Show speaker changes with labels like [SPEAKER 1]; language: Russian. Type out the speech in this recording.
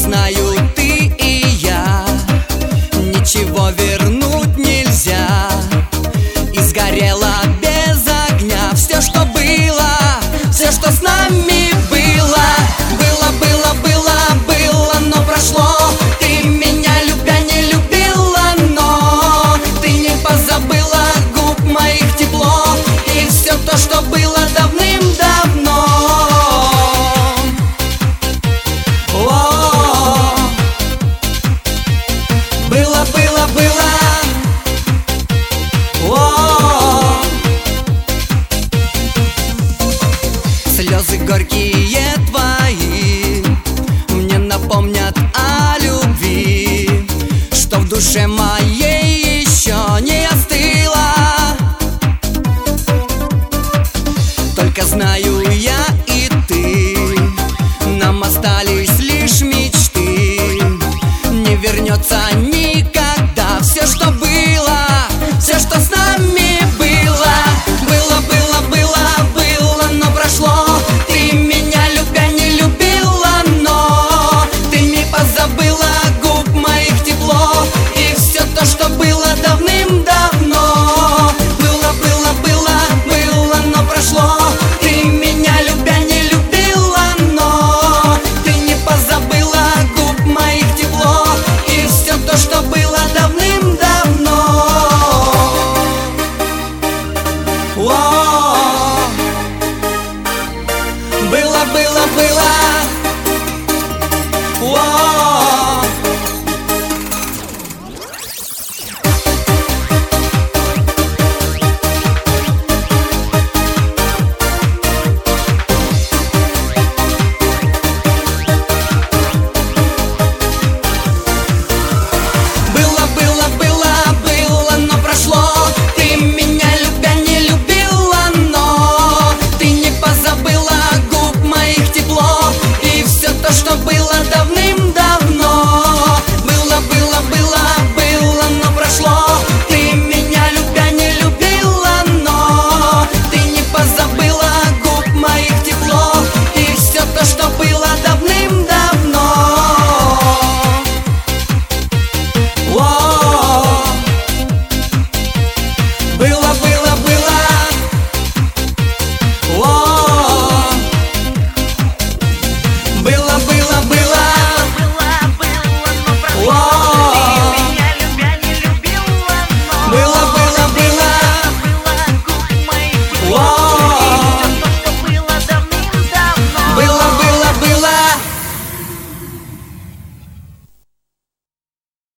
[SPEAKER 1] знаю, ты и я, ничего вернуть нельзя. И сгорело без огня все, что было, все, что с нами было. Было, было, было, было, но прошло. Ты меня любя не любила, но ты не позабыла губ моих тепло. И все то, что было давным-давно. Было, было, было. Слезы горькие твои мне напомнят о любви, что в душе моей еще не остыла. Только знаю я и ты, нам остались лишь мечты. Не вернется никогда все, что было, все, что с нами было. Было, было, было, было, но прошло. Ты меня любя не любила, но ты не позабыла губ моих тепло. И все то, что было давным-давно. Было, было, было, было, но прошло. Ты меня любя не любила, но ты не позабыла губ моих тепло. И все то, что было давным-давно. Было, было, было.